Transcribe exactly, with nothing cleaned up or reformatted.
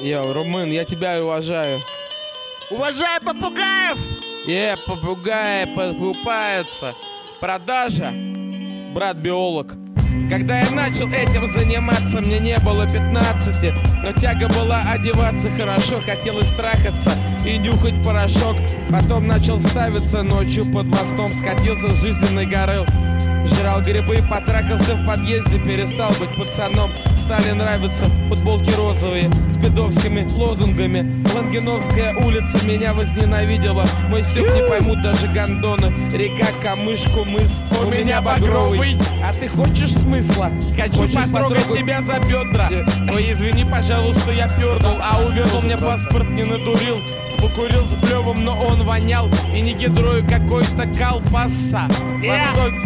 Йо, Румын, я тебя и уважаю. Уважаю попугаев! Е, попугаи покупаются. Продажа, брат-биолог. Когда я начал этим заниматься, мне не было пятнадцати, но тяга была одеваться хорошо, хотелось трахаться и нюхать порошок. Потом начал ставиться ночью под мостом, скатился с жизненной горы. Жрал грибы, потрахался в подъезде, перестал быть пацаном. Стали нравиться футболки розовые с пидовскими лозунгами. Лангеновская улица меня возненавидела. Мой стёб не поймут даже гондоны. Река, камышку, мыс, у, у меня багровый. А ты хочешь смысла? Хочу хочешь потрогать, потрогать тебя за бедра. Ой, извини, пожалуйста, я пердал, а увернул мне паспорт, не надурил. Покурил с блевом, но он вонял. И не гидрою какой-то колбаса. Yeah. Восток...